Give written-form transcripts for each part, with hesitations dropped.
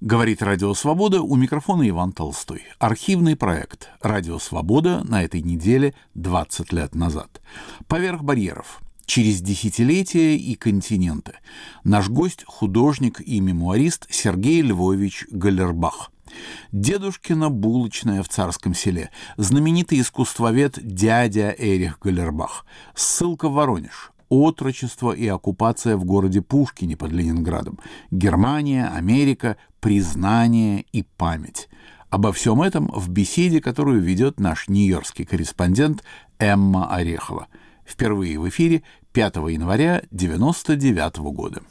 Говорит Радио Свобода, у микрофона Иван Толстой. Архивный проект «Радио Свобода» на этой неделе 20 лет назад. Поверх барьеров. Через десятилетия и континенты. Наш гость – художник и мемуарист Сергей Львович Галлербах. Дедушкина булочная в Царском Селе. Знаменитый искусствовед дядя Эрих Галлербах. Ссылка в Воронеж. Отрочество и оккупация в городе Пушкине под Ленинградом. Германия, Америка, признание и память. Обо всем этом в беседе, которую ведет наш нью-йоркский корреспондент Эмма Орехова. Впервые в эфире 5 января 1999 года.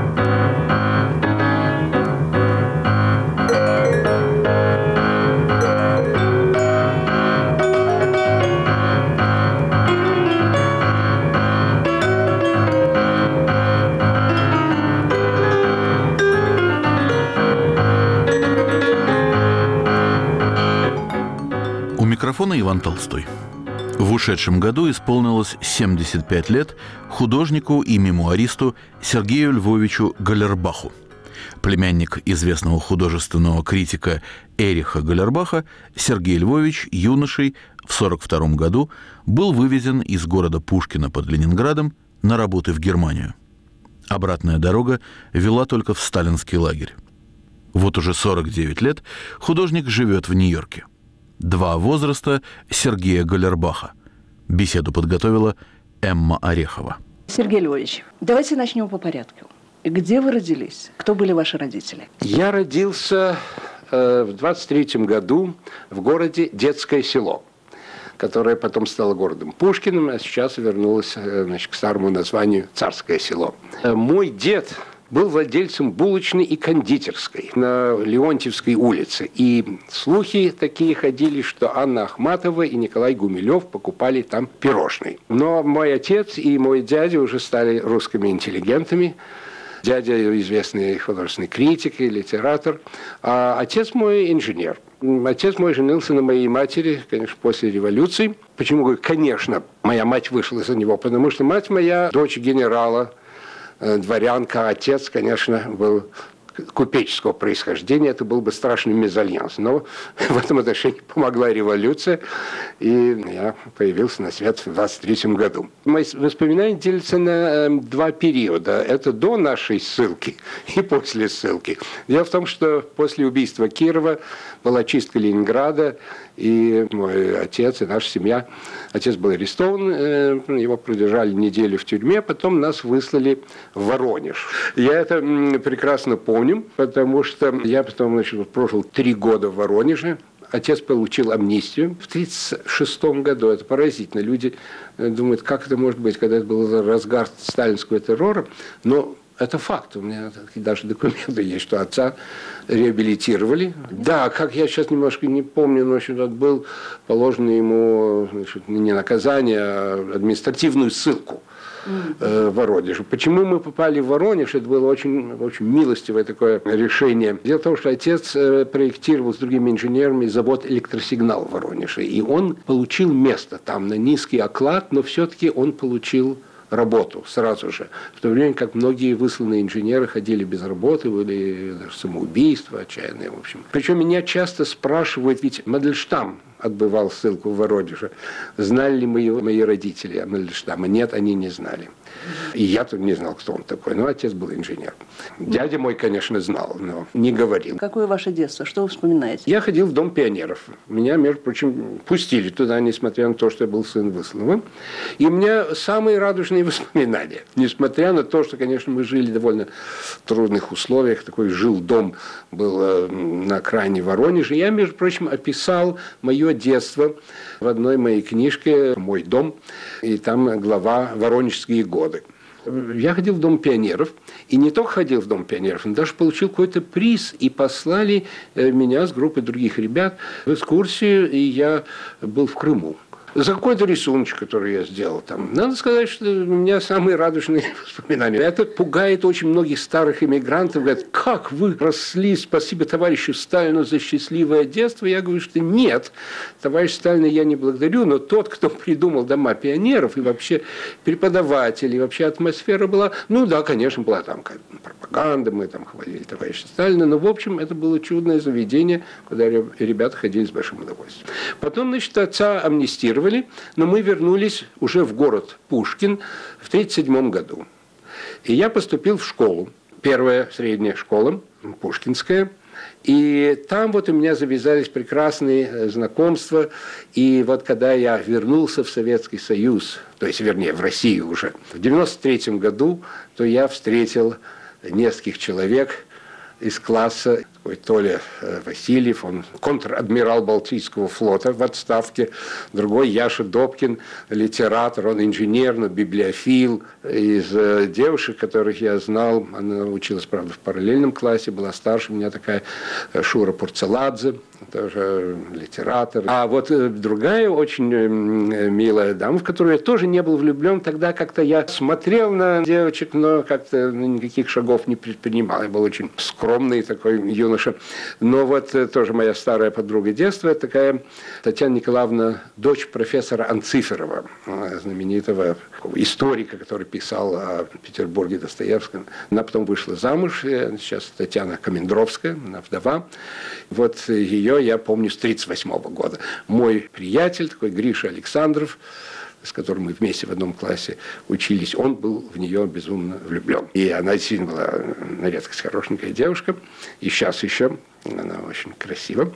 У микрофона Иван Толстой. В ушедшем году исполнилось 75 лет художнику и мемуаристу Сергею Львовичу Галлербаху. Племянник известного художественного критика Эриха Галлербаха, Сергей Львович юношей в 1942 году был вывезен из города Пушкина под Ленинградом на работы в Германию. Обратная дорога вела только в сталинский лагерь. Вот уже 49 лет художник живет в Нью-Йорке. 2 возраста Сергея Галлербаха. Беседу подготовила Эмма Орехова. Сергей Львович, давайте начнем по порядку. Где вы родились? Кто были ваши родители? Я родился в 23-м году в городе Детское Село, которое потом стало городом Пушкиным, а сейчас вернулось к старому названию Царское Село. Мой дед был владельцем булочной и кондитерской на Леонтьевской улице. И слухи такие ходили, что Анна Ахматова и Николай Гумилев покупали там пирожные. Но мой отец и мой дядя уже стали русскими интеллигентами. Дядя известный художественный критик и литератор, а отец мой инженер. Отец мой женился на моей матери, конечно, после революции. Почему говорю, конечно, моя мать вышла за него? Потому что мать моя дочь генерала, дворянка, отец, конечно, был купеческого происхождения, это был бы страшный мезальянс. Но в этом отношении помогла революция, и я появился на свет в 23-м году. Мои воспоминания делятся на 2 периода. Это до нашей ссылки и после ссылки. Дело в том, что после убийства Кирова была чистка Ленинграда, и мой отец и наша семья, отец был арестован, его продержали неделю в тюрьме, потом нас выслали в Воронеж. Я это прекрасно помню, потому что я потом прожил 3 года в Воронеже. Отец получил амнистию в 1936 году. Это поразительно. Люди думают, как это может быть, когда это был разгар сталинского террора. Но это факт. У меня даже документы есть, что отца реабилитировали. Да, как я сейчас немножко не помню, но это был положено ему не наказание, а административную ссылку в Воронеже. Почему мы попали в Воронеж? Это было очень, очень милостивое такое решение. Дело в том, что отец проектировал с другими инженерами завод «Электросигнал» в Воронеже. И он получил место там на низкий оклад, но все-таки он получил работу сразу же. В то время как многие высланные инженеры ходили без работы, были даже самоубийства отчаянные, в общем. Причем меня часто спрашивают, ведь Мандельштам отбывал ссылку в Воронеже. Знали ли мои родители Мандельштама? Нет, они не знали. И я тут не знал, кто он такой. Но отец был инженер. Дядя мой, конечно, знал, но не говорил. Какое ваше детство? Что вы вспоминаете? Я ходил в Дом пионеров. Меня, между прочим, пустили туда, несмотря на то, что я был сын высланного. И у меня самые радужные воспоминания. Несмотря на то, что, конечно, мы жили в довольно трудных условиях. Такой жилдом был на окраине Воронежа. Я, между прочим, описал мое детство в одной моей книжке «Мой дом». И там глава «Воронежские годы». Я ходил в Дом пионеров, и не только ходил в Дом пионеров, но даже получил какой-то приз, и послали меня с группой других ребят в экскурсию, и я был в Крыму. За какой-то рисунок, который я сделал там. Надо сказать, что у меня самые радужные воспоминания. Это пугает очень многих старых иммигрантов. Говорят, как вы росли, спасибо товарищу Сталину за счастливое детство. Я говорю, что нет, товарищ Сталина я не благодарю, но тот, кто придумал дома пионеров и вообще преподаватели, и вообще атмосфера была, ну да, конечно, была там пропаганда, мы там хвалили товарища Сталина, но в общем это было чудное заведение, куда ребята ходили с большим удовольствием. Потом, значит, отца амнистировали, но мы вернулись уже в город Пушкин в 1937 году. И я поступил в школу, первая средняя школа, Пушкинская. И там вот у меня завязались прекрасные знакомства. И вот когда я вернулся в Советский Союз, то есть, вернее, в Россию уже, в 1993 году, то я встретил нескольких человек из класса, такой Толя Васильев, он контр-адмирал Балтийского флота в отставке, другой Яша Добкин, литератор, он инженер, но библиофил. Из девушек, которых я знал, она училась, правда, в параллельном классе, была старше меня такая Шура Пурцеладзе, тоже литератор. А вот другая очень милая дама, в которую я тоже не был влюблен, тогда как-то я смотрел на девочек, но как-то никаких шагов не предпринимал. Я был очень скромный такой юноша. Но вот тоже моя старая подруга детства, это такая Татьяна Николаевна, дочь профессора Анциферова, знаменитого историка, который писал о Петербурге Достоевском. Она потом вышла замуж, сейчас Татьяна Комендровская, она вдова. Вот ее я помню с 1938 года. Мой приятель, такой Гриша Александров, с которым мы вместе в одном классе учились, он был в нее безумно влюблен. И она действительно была на редкость хорошенькая девушка, и сейчас еще она очень красива.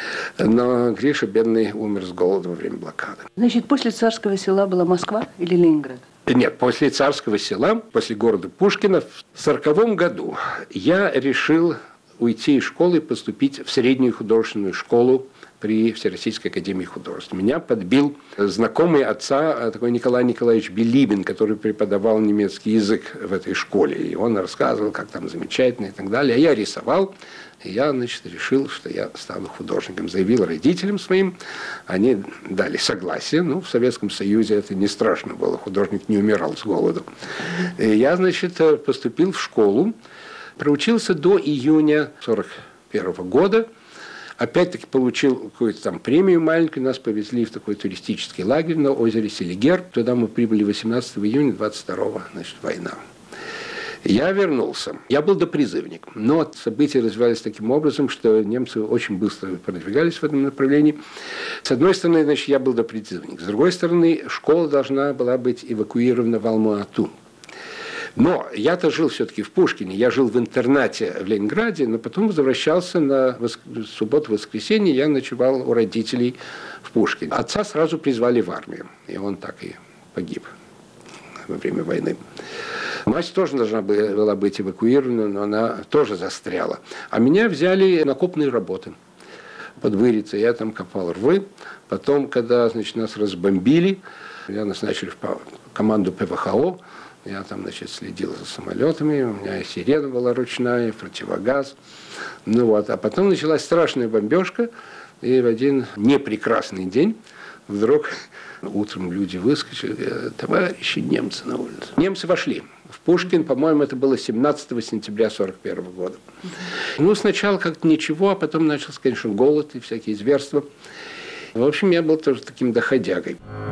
Но Гриша, бедный, умер с голоду во время блокады. Значит, после Царского Села была Москва или Ленинград? Нет, после Царского Села, после города Пушкина, в 1940 году я решил уйти из школы и поступить в среднюю художественную школу при Всероссийской академии художеств. Меня подбил знакомый отца, такой Николай Николаевич Билибин, который преподавал немецкий язык в этой школе. И он рассказывал, как там замечательно и так далее. А я рисовал, и я, значит, решил, что я стану художником. Заявил родителям своим, они дали согласие. Ну, в Советском Союзе это не страшно было, художник не умирал с голоду. И я, значит, поступил в школу, проучился до июня 1941 года. Опять-таки получил какую-то там премию маленькую. Нас повезли в такой туристический лагерь на озере Селигер. Туда мы прибыли 18 июня 22-го, значит, война. Я вернулся. Я был допризывник. Но события развивались таким образом, что немцы очень быстро продвигались в этом направлении. С одной стороны, значит, я был допризывник. С другой стороны, школа должна была быть эвакуирована в Алма-Ату. Но я-то жил все-таки в Пушкине, я жил в интернате в Ленинграде, но потом возвращался на субботу-воскресенье, я ночевал у родителей в Пушкине. Отца сразу призвали в армию, и он так и погиб во время войны. Мать тоже должна была быть эвакуирована, но она тоже застряла. А меня взяли на копные работы под Вырицей, я там копал рвы. Потом, когда, значит, нас разбомбили, меня назначили в команду ПВХО. Я там, значит, следил за самолетами, у меня и сирена была ручная, и противогаз. Ну вот, а потом началась страшная бомбежка, и в один непрекрасный день вдруг утром люди выскочили, товарищи немцы на улице. Немцы вошли в Пушкин, по-моему, это было 17 сентября 1941 года. Ну, сначала как-то ничего, а потом начался, конечно, голод и всякие зверства. В общем, я был тоже таким доходягой.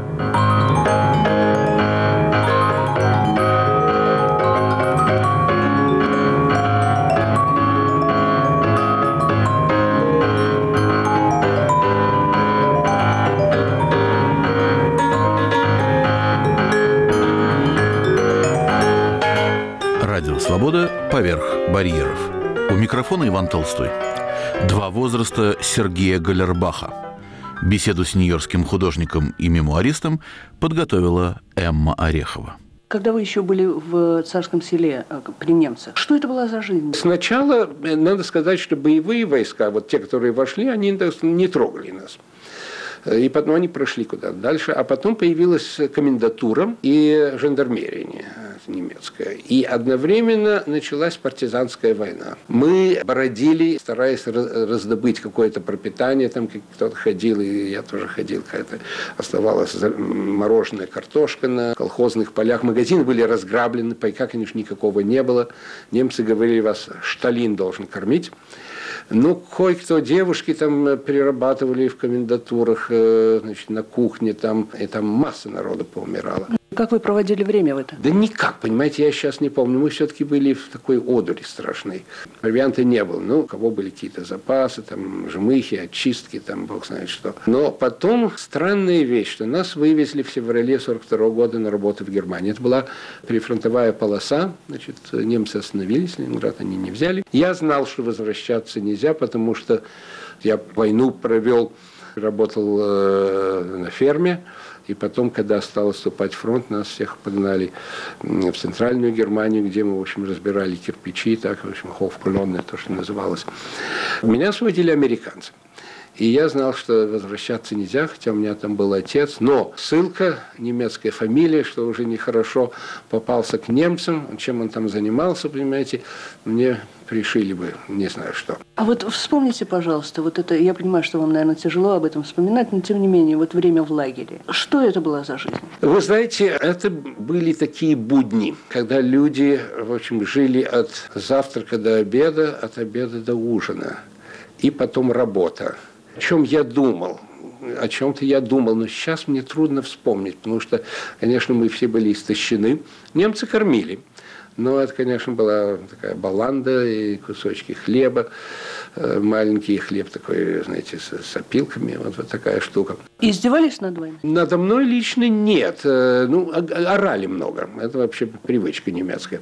Радио «Свобода» поверх барьеров. У микрофона Иван Толстой. Два возраста Сергея Галлербаха. Беседу с нью-йоркским художником и мемуаристом подготовила Эмма Орехова. Когда вы еще были в Царском Селе при немцах, что это была за жизнь? Сначала, надо сказать, что боевые войска, вот те, которые вошли, они не трогали нас. И потом они прошли куда-то дальше. А потом появилась комендатура и жандармерия немецкая. И одновременно началась партизанская война. Мы бродили, стараясь раздобыть какое-то пропитание. Там кто-то ходил, и я тоже ходил. Какая-то оставалась мороженая картошка на колхозных полях. Магазины были разграблены, пайка, конечно, никакого не было. Немцы говорили, вас Шталин должен кормить. Ну, кое-кто девушки там перерабатывали в комендатурах, значит, на кухне там, и там масса народу поумирала. Как вы проводили время в это? Да никак, понимаете, я сейчас не помню. Мы все-таки были в такой одуре страшной. Провианта не было. Ну, у кого были какие-то запасы, там, жмыхи, очистки, там, бог знает что. Но потом странная вещь, что нас вывезли в феврале 42 года на работу в Германии. Это была прифронтовая полоса. Значит, немцы остановились, Ленинград они не взяли. Я знал, что возвращаться нельзя, потому что я войну провел, работал на ферме. И потом, когда стал наступать фронт, нас всех погнали в центральную Германию, где мы, в общем, разбирали кирпичи, так, в общем, Hofkolonne, то, что называлось. Меня освободили американцы. И я знал, что возвращаться нельзя, хотя у меня там был отец. Но ссылка, немецкая фамилия, что уже нехорошо, попался к немцам. Чем он там занимался, понимаете, мне пришили бы, не знаю что. А вот вспомните, пожалуйста, вот это, я понимаю, что вам, наверное, тяжело об этом вспоминать, но тем не менее, вот время в лагере. Что это была за жизнь? Вы знаете, это были такие будни, когда люди, в общем, жили от завтрака до обеда, от обеда до ужина. И потом работа. О чем я думал? О чем-то я думал, но сейчас мне трудно вспомнить, потому что, конечно, мы все были истощены. Немцы кормили. Но это, конечно, была такая баланда и кусочки хлеба, маленький хлеб такой, знаете, с опилками, вот такая штука. И издевались над вами? Надо мной лично нет. Ну, орали много. Это вообще привычка немецкая.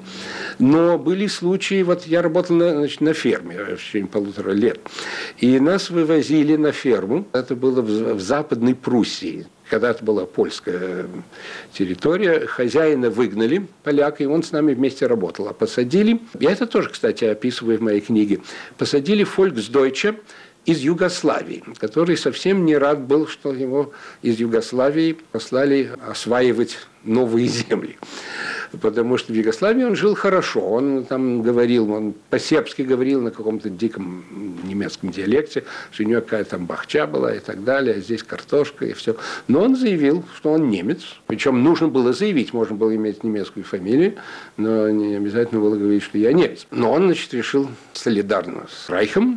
Но были случаи, вот я работал на ферме в течение 1,5 лет. И нас вывозили на ферму. Это было в Западной Пруссии. Когда-то была польская территория, хозяина выгнали, поляка, и он с нами вместе работал. А посадили, я это тоже, кстати, описываю в моей книге, посадили Volksdeutsche из Югославии, который совсем не рад был, что его из Югославии послали осваивать новые земли. Потому что в Югославии он жил хорошо. Он там говорил, он по-сербски говорил на каком-то диком немецком диалекте, что у него какая-то там бахча была и так далее, а здесь картошка и все. Но он заявил, что он немец. Причем нужно было заявить, можно было иметь немецкую фамилию, но не обязательно было говорить, что я немец. Но он, значит, решил солидарно с Райхом.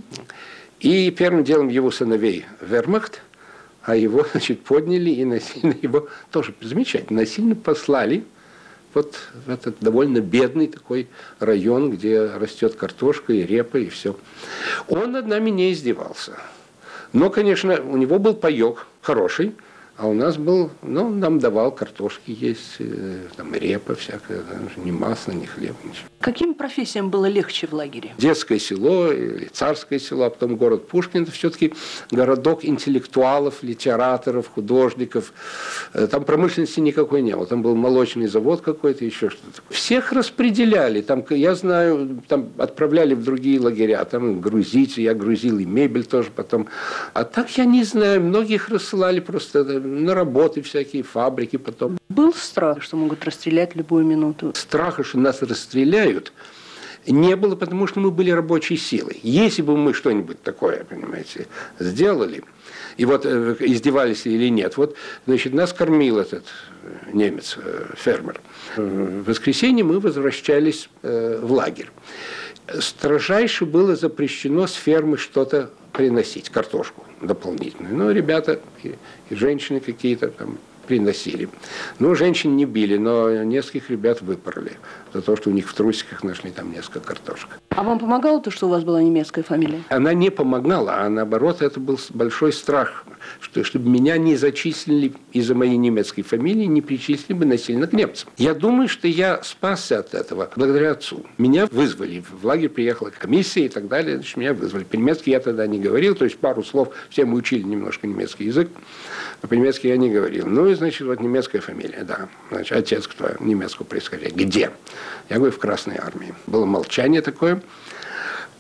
И первым делом его сыновей вермахт, а его, значит, подняли и насильно его, тоже замечательно, насильно послали вот в этот довольно бедный такой район, где растет картошка и репа и все. Он над нами не издевался. Но, конечно, у него был паёк хороший, а у нас был, ну, нам давал картошки есть, там репа всякая, ни масла, ни хлеб, ничего. Каким профессиям было легче в лагере? Детское село или царское село, а потом город Пушкин, это все-таки городок интеллектуалов, литераторов, художников. Там промышленности никакой не было. Там был молочный завод какой-то, еще что-то. Всех распределяли. Там, я знаю, там отправляли в другие лагеря, там грузить, я грузил и мебель тоже потом. А так я не знаю, многих рассылали просто на работы всякие, фабрики потом. Был страх, что могут расстрелять в любую минуту? Страха, что нас расстреляют, не было, потому что мы были рабочей силой. Если бы мы что-нибудь такое, понимаете, сделали, и вот издевались или нет, вот, значит, нас кормил этот немец, фермер. В воскресенье мы возвращались в лагерь. Строжайше было запрещено с фермы что-то приносить, картошку дополнительную. Ну, ребята и женщины какие-то там приносили. Ну, женщин не били, но нескольких ребят выпороли за то, что у них в трусиках нашли там несколько картошек. А вам помогало то, что у вас была немецкая фамилия? Она не помогала, а наоборот, это был большой страх, чтобы меня не зачислили из-за моей немецкой фамилии, не причислили бы насильно к немцам. Я думаю, что я спасся от этого благодаря отцу. Меня вызвали, в лагерь приехала комиссия и так далее, значит, меня вызвали. По-немецки я тогда не говорил, то есть пару слов, все мы учили немножко немецкий язык, а по-немецки я не говорил. Ну и, значит, вот немецкая фамилия, да. Значит, отец кто немецкого происхождения. Где? Я говорю, в Красной армии. Было молчание такое.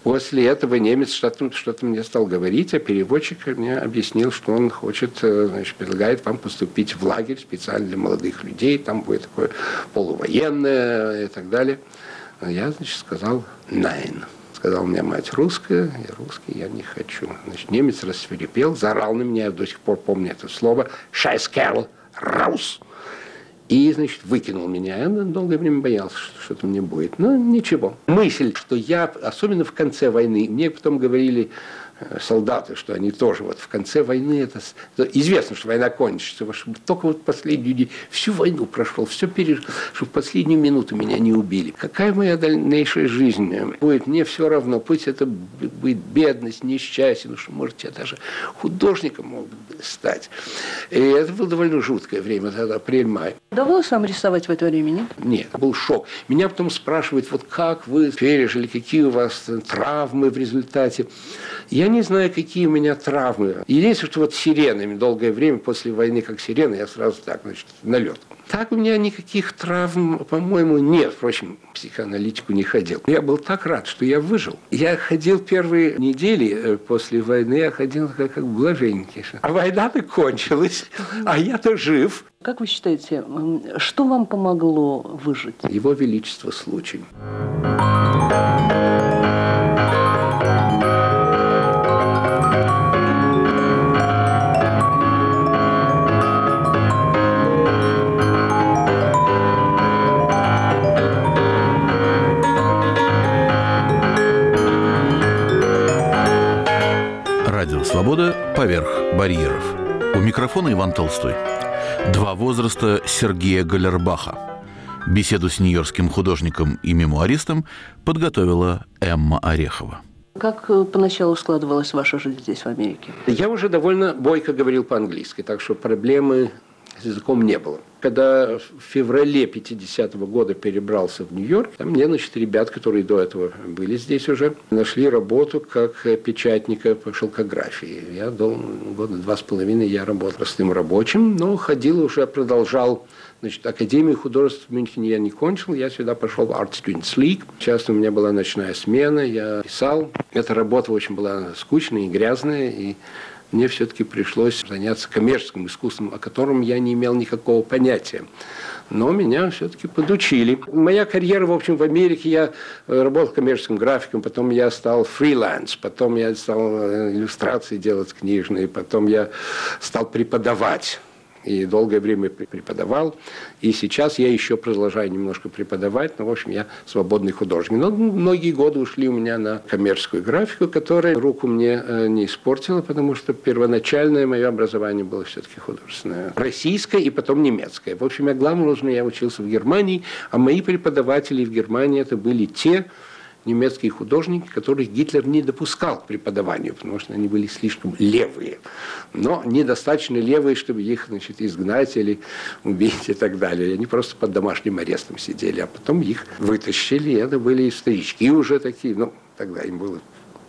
После этого немец что-то мне стал говорить, а переводчик мне объяснил, что он хочет, значит, предлагает вам поступить в лагерь специально для молодых людей, там будет такое полувоенное и так далее. Я, значит, сказал «nein». Сказал, у меня мать русская, я русский, я не хочу. Значит, немец рассвирепел, заорал на меня, я до сих пор помню это слово «scheiß Kerl, raus!» И, значит, выкинул меня. Я долгое время боялся, что что-то мне будет. Но ничего. Мысль, что я, особенно в конце войны, мне потом говорили солдаты, что они тоже вот в конце войны, это известно, что война кончится, чтобы только вот последнюю, всю войну прошел, все пережил, чтобы в последнюю минуту меня не убили. Какая моя дальнейшая жизнь будет, мне все равно, пусть это будет бедность, несчастье, ну что, может, я даже художником мог стать. И это было довольно жуткое время, это апрель-май. Удавалось вам рисовать в это время, нет? Нет, был шок. Меня потом спрашивают, вот как вы пережили, какие у вас травмы в результате. Я не знаю, какие у меня травмы. Единственное, что вот сиренами долгое время после войны, как сирены, я сразу так, значит, на лед. Так у меня никаких травм, по-моему, нет. Впрочем, в психоаналитику не ходил. Я был так рад, что я выжил. Я ходил первые недели после войны, я ходил как блаженненький. А война-то кончилась, а я-то жив. Как вы считаете, что вам помогло выжить? Его Величество случай. Радио «Свобода» поверх барьеров. У микрофона Иван Толстой. Два возраста Сергея Галлербаха. Беседу с нью-йоркским художником и мемуаристом подготовила Эмма Орехова. Как поначалу складывалась ваша жизнь здесь, в Америке? Я уже довольно бойко говорил по-английски, так что проблемы с языком не было. Когда в феврале 50-го года перебрался в Нью-Йорк, там мне, значит, ребят, которые до этого были здесь уже, нашли работу как печатника по шелкографии. Я года 2,5 я работал простым рабочим, но ходил уже, продолжал. Значит, Академию художеств в Мюнхене я не кончил, я сюда пошел в Art Students League. Часто у меня была ночная смена, я писал. Эта работа очень была скучная и грязная, и мне все-таки пришлось заняться коммерческим искусством, о котором я не имел никакого понятия. Но меня все-таки подучили. Моя карьера, в общем, в Америке, я работал коммерческим графиком, потом я стал фриланс, потом я стал иллюстрации делать книжные, потом я стал преподавать. И долгое время преподавал. И сейчас я еще продолжаю немножко преподавать, но, в общем, я свободный художник. Но многие годы ушли у меня на коммерческую графику, которая руку мне не испортила, потому что первоначальное мое образование было все-таки художественное. Российское и потом немецкое. В общем, главным образом я учился в Германии, а мои преподаватели в Германии это были те немецкие художники, которых Гитлер не допускал к преподаванию, потому что они были слишком левые. Но недостаточно левые, чтобы их, значит, изгнать или убить и так далее. Они просто под домашним арестом сидели, а потом их вытащили. Это были старички уже такие, ну, тогда им было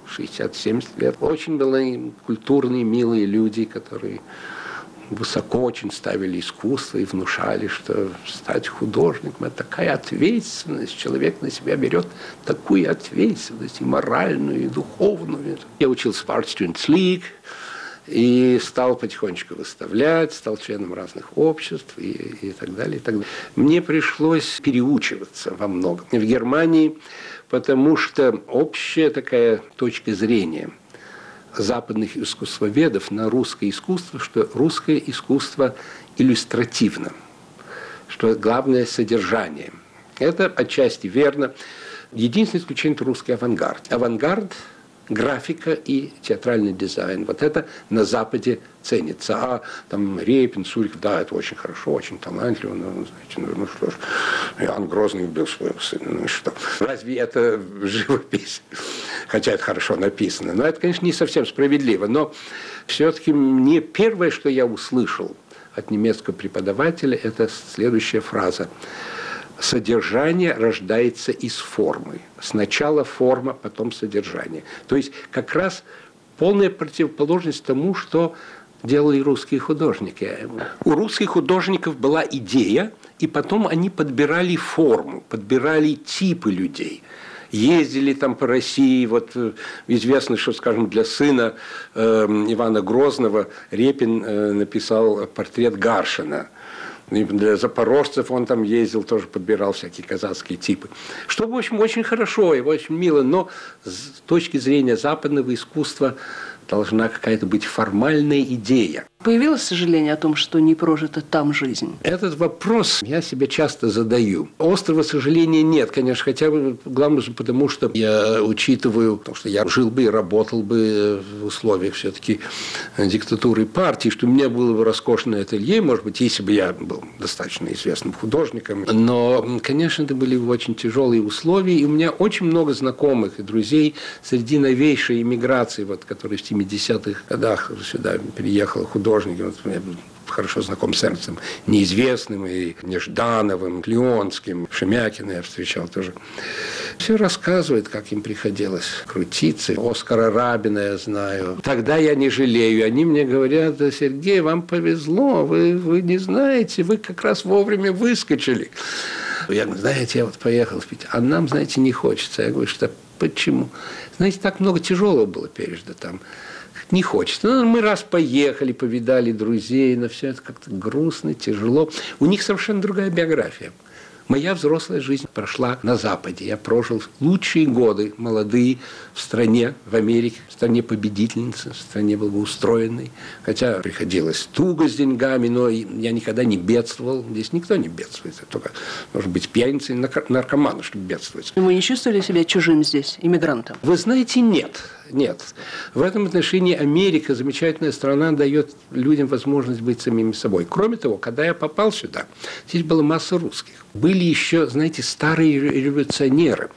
60-70 лет. Очень были культурные, милые люди, которые высоко очень ставили искусство и внушали, что стать художником – это такая ответственность. Человек на себя берет такую ответственность и моральную, и духовную. Я учился в Art Students League и стал потихонечку выставлять, стал членом разных обществ и так далее, и так далее. Мне пришлось переучиваться во многом в Германии, потому что общая такая точка зрения западных искусствоведов на русское искусство, что русское искусство иллюстративно, что главное содержание. Это отчасти верно. Единственное исключение – это русский авангард. Авангард, графика и театральный дизайн. Вот это на Западе ценится. А там Репин, Суриков, да, это очень хорошо, очень талантливо. Но, знаете, ну что ж, Иоанн Грозный убил своего сына. Ну и что? Разве это живопись? Хотя это хорошо написано. Но это, конечно, не совсем справедливо. Но все-таки мне первое, что я услышал от немецкого преподавателя, это следующая фраза. Содержание рождается из формы. Сначала форма, потом содержание. То есть как раз полная противоположность тому, что делали русские художники. У русских художников была идея, и потом они подбирали форму, подбирали типы людей. ездили там по России. Вот известно, что, скажем, для сына Ивана Грозного Репин написал портрет Гаршина. И для запорожцев он там ездил, тоже подбирал всякие казацкие типы. Что, в общем, очень хорошо и очень мило, но с точки зрения западного искусства должна какая-то быть формальная идея. Появилось сожаление о том, что не прожита там жизнь? Этот вопрос я себе часто задаю. Острого сожаления нет, конечно, хотя бы главное же потому, что я учитываю, потому что я жил бы и работал бы в условиях все-таки диктатуры партии, что у меня было бы роскошное ателье, может быть, если бы я был достаточно известным художником. Но, конечно, это были бы очень тяжелые условия, и у меня очень много знакомых и друзей среди новейшей эмиграции, вот, которые в 70-х годах сюда переехала художник, вот, я хорошо знаком с Эрнстом Неизвестным, и Неждановым, Леонским, Шемякина я встречал тоже. Все рассказывают, как им приходилось крутиться. Оскара Рабина я знаю. Тогда я не жалею. Они мне говорят: да, Сергей, вам повезло, вы не знаете, вы как раз вовремя выскочили. Я говорю: знаете, я вот поехал в Питер, а нам, знаете, не хочется. Я говорю: что почему? Знаете, так много тяжелого было пережито там. Не хочется. Ну, мы раз поехали, повидали друзей, но все это как-то грустно, тяжело. У них совершенно другая биография. Моя взрослая жизнь прошла на Западе. Я прожил лучшие годы молодые в стране, в Америке, в стране победительницы, в стране благоустроенной. Хотя приходилось туго с деньгами, но я никогда не бедствовал. Здесь никто не бедствует. Только, может быть, пьяницей и наркоманом, чтобы бедствовать. Вы не чувствовали себя чужим здесь, иммигрантом? Вы знаете, нет. Нет. В этом отношении Америка, замечательная страна, дает людям возможность быть самими собой. Кроме того, когда я попал сюда, здесь была масса русских. Были еще, знаете, старые революционеры,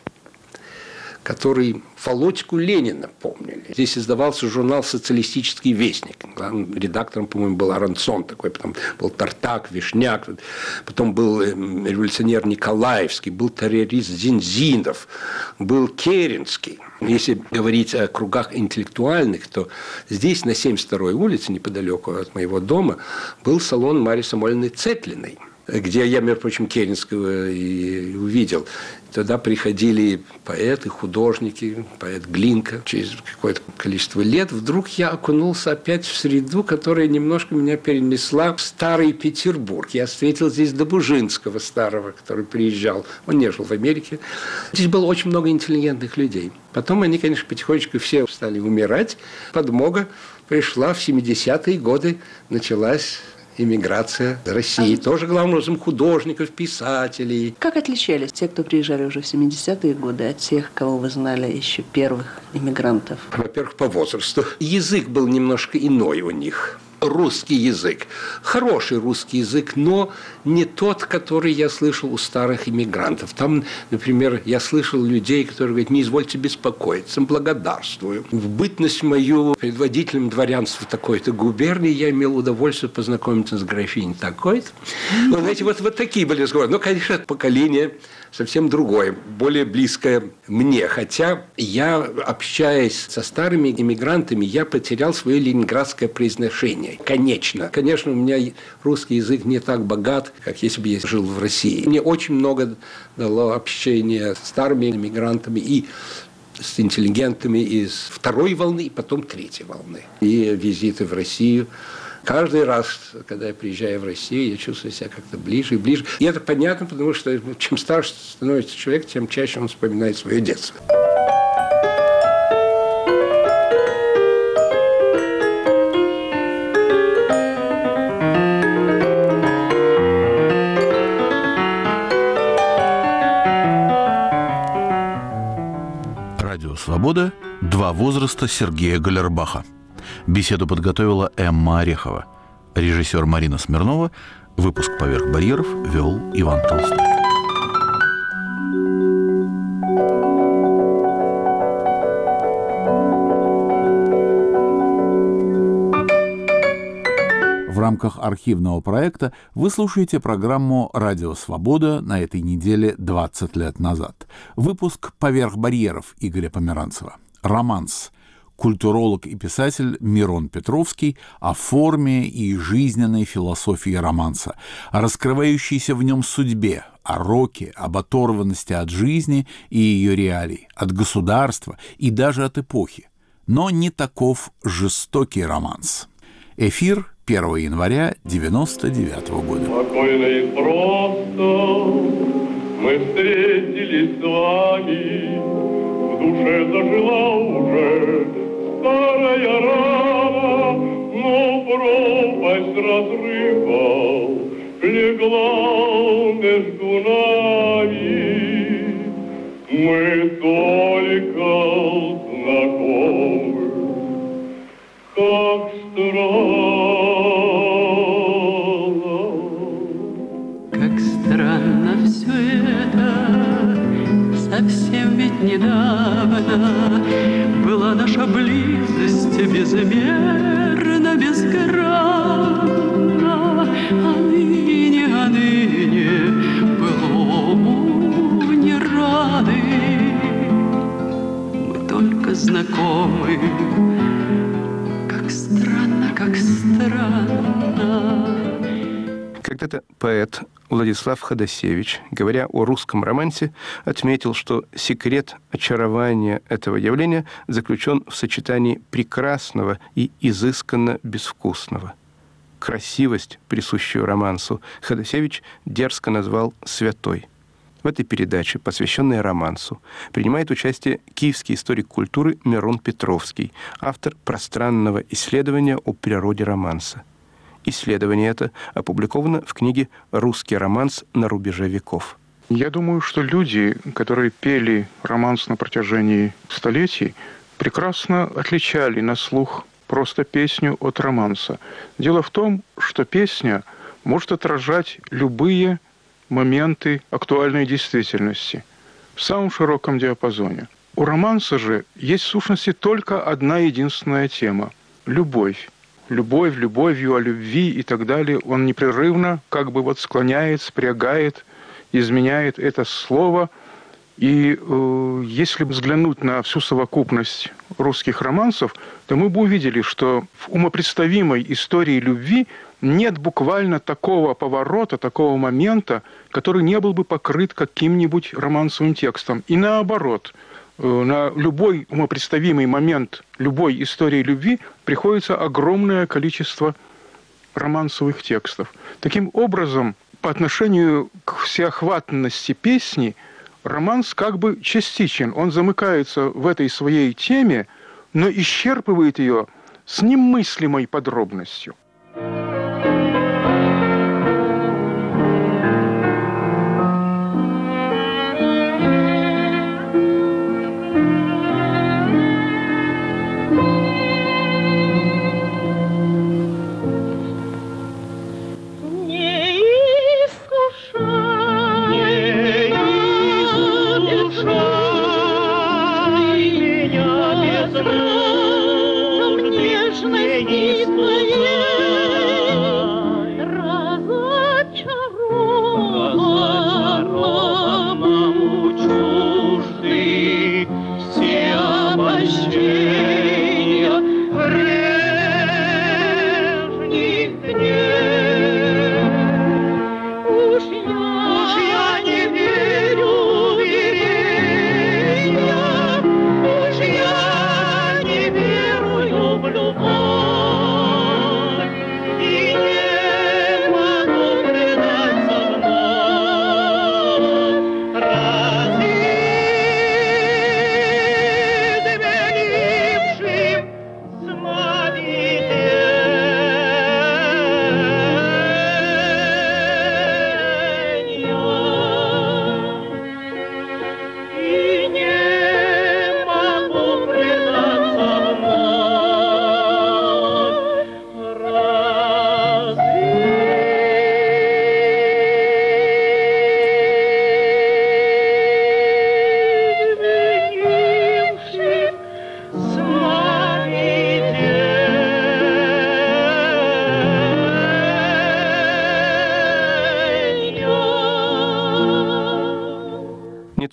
которые Володьку Ленина помнили. Здесь издавался журнал «Социалистический вестник». Главным редактором, по-моему, был Аронсон такой, потом был Тартак, Вишняк, потом был революционер Николаевский, был террорист Зинзинов, был Керенский. Если говорить о кругах интеллектуальных, то здесь, на 72-й улице, неподалеку от моего дома, был салон Марии Самойловны Цетлиной, где я, между прочим, Керенского и увидел. Туда приходили поэты, художники, поэт Глинка. Через какое-то количество лет вдруг я окунулся опять в среду, которая немножко меня перенесла в Старый Петербург. Я встретил здесь Добужинского старого, который приезжал. Он не жил в Америке. Здесь было очень много интеллигентных людей. Потом они, конечно, потихонечку все стали умирать. Подмога пришла в 70-е годы, началась иммиграция из России. Тоже, главным образом, художников, писателей. Как отличались те, кто приезжали уже в 70-е годы, от тех, кого вы знали еще первых иммигрантов? Во-первых, по возрасту. Язык был немножко иной у них. Русский язык. Хороший русский язык, но не тот, который я слышал у старых иммигрантов. Там, например, я слышал людей, которые говорят: не извольте беспокоиться, благодарствую. В бытность мою предводителем дворянства такой-то губернии я имел удовольствие познакомиться с графиней такой-то. Ну, знаете, вот такие были разговоры. Но, конечно, поколение совсем другое, более близкое мне. Хотя я, общаясь со старыми иммигрантами, я потерял свое ленинградское произношение. Конечно. Конечно, у меня русский язык не так богат, как если бы я жил в России. Мне очень много дало общение с старыми иммигрантами и с интеллигентами из второй волны, и потом третьей волны. И визиты в Россию. Каждый раз, когда я приезжаю в Россию, я чувствую себя как-то ближе и ближе. И это понятно, потому что чем старше становится человек, тем чаще он вспоминает свое детство. Радио «Свобода». Два возраста Сергея Галербаха. Беседу подготовила Эмма Орехова. Режиссер Марина Смирнова. Выпуск «Поверх барьеров» вел Иван Толстой. В рамках архивного проекта вы слушаете программу «Радио Свобода» на этой неделе 20 лет назад. Выпуск «Поверх барьеров» Игоря Померанцева. Романс. культуролог и писатель Мирон Петровский о форме и жизненной философии романса, о раскрывающейся в нем судьбе, о роке, об оторванности от жизни и ее реалий, от государства и даже от эпохи. Но не таков жестокий романс. Эфир 1 января 1999 года. Спокойно и просто мы встретились с вами, в душе зажила уже старая рана, но пропасть разрыва легла между нами. Мы только знакомы, как странно. Как странно все это, совсем ведь недавно была наша близость безмерно, безгранна, а ныне былому не рады. Мы только знакомы, как странно, как странно. Когда-то поэт Владислав Ходосевич, говоря о русском романсе, отметил, что секрет очарования этого явления заключен в сочетании прекрасного и изысканно безвкусного. Красивость, присущую романсу, Ходосевич дерзко назвал «святой». В этой передаче, посвященной романсу, принимает участие киевский историк культуры Мирон Петровский, автор пространного исследования о природе романса. Исследование это опубликовано в книге «Русский романс на рубеже веков». Я думаю, что люди, которые пели романс на протяжении столетий, прекрасно отличали на слух просто песню от романса. Дело в том, что песня может отражать любые моменты актуальной действительности в самом широком диапазоне. У романса же есть в сущности только одна единственная тема – любовь. Любовь, любовью, о любви и так далее. Он непрерывно как бы склоняет, спрягает, изменяет это слово. И если взглянуть на всю совокупность русских романсов, то мы бы увидели, что в умопредставимой истории любви нет буквально такого поворота, такого момента, который не был бы покрыт каким-нибудь романсовым текстом. И наоборот, на любой умопредставимый момент любой истории любви приходится огромное количество романсовых текстов. Таким образом, по отношению к всеохватности песни, романс как бы частичен. Он замыкается в этой своей теме, но исчерпывает ее с немыслимой подробностью.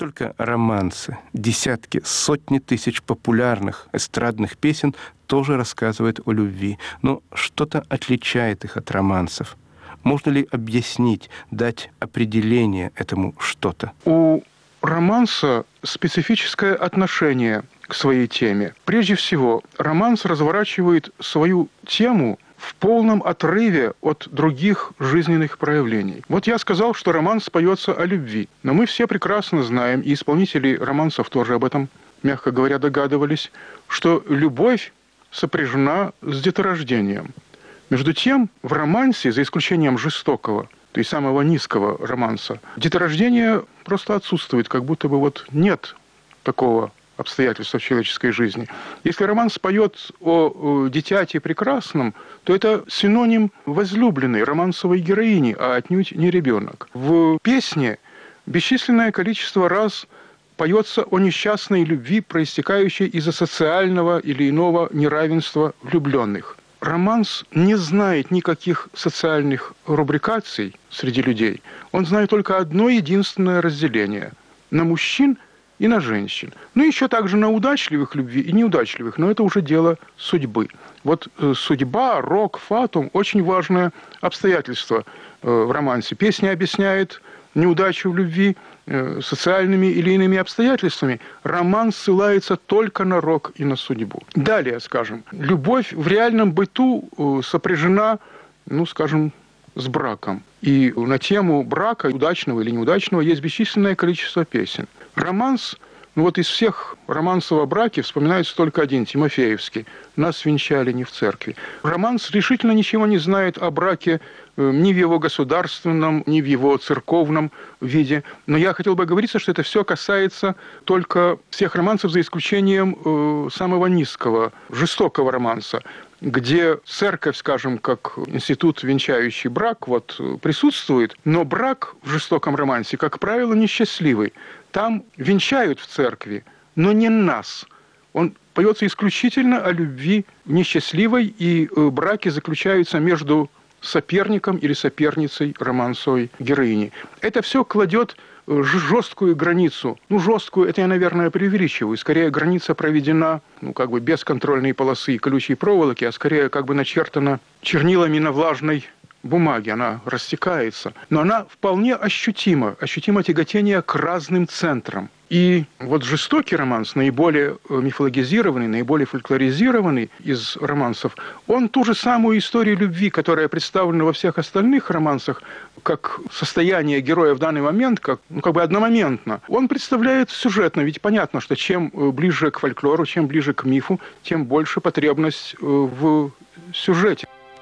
только романсы. Десятки, сотни тысяч популярных эстрадных песен тоже рассказывают о любви. Но что-то отличает их от романсов. Можно ли объяснить, дать определение этому что-то? У романса специфическое отношение к своей теме. Прежде всего, романс разворачивает свою тему в полном отрыве от других жизненных проявлений. Вот я сказал, что романс поется о любви. Но мы все прекрасно знаем, и исполнители романсов тоже об этом, мягко говоря, догадывались, что любовь сопряжена с деторождением. Между тем, в романсе, за исключением жестокого, то есть самого низкого романса, деторождение просто отсутствует, как будто бы вот нет такого обстоятельства в человеческой жизни. Если романс поет о дитяти прекрасном, то это синоним возлюбленной романсовой героини, а отнюдь не ребенок. В песне бесчисленное количество раз поется о несчастной любви, проистекающей из-за социального или иного неравенства влюбленных. Романс не знает никаких социальных рубрикаций среди людей. Он знает только одно единственное разделение – на мужчин и на женщин. Ну, еще также на удачливых любви и неудачливых, но это уже дело судьбы. Вот судьба, рок, фатум – очень важное обстоятельство в романсе. Песня объясняет неудачу в любви социальными или иными обстоятельствами. Роман ссылается только на рок и на судьбу. Далее, скажем, любовь в реальном быту сопряжена, ну, скажем, с браком. И на тему брака, удачного или неудачного, есть бесчисленное количество песен. Романс, ну вот из всех романсов о браке вспоминается только один, Тимофеевский. «Нас венчали не в церкви». Романс решительно ничего не знает о браке ни в его государственном, ни в его церковном виде. Но я хотел бы оговориться, что это все касается только всех романсов, за исключением самого низкого, жестокого романса, где церковь, скажем, как институт, венчающий брак, вот, присутствует, но брак в жестоком романсе, как правило, несчастливый. Там венчают в церкви, но не нас. Он поется исключительно о любви несчастливой, и браки заключаются между соперником или соперницей романсовой героини. Это все кладет жесткую границу. Ну, жесткую, это я, наверное, преувеличиваю. Скорее, граница проведена, ну, как бы без контрольной полосы и колючей проволоки, а скорее, как бы начертана чернилами на влажной бумаге. Она растекается. Но она вполне ощутима. Ощутимо тяготение к разным центрам. И вот жестокий романс, наиболее мифологизированный, наиболее фольклоризированный из романсов, он ту же самую историю любви, которая представлена во всех остальных романсах, как состояние героя в данный момент, как, ну, как бы одномоментно, он представляет сюжетно. Ведь понятно, что чем ближе к фольклору, чем ближе к мифу, тем больше потребность в сюжете.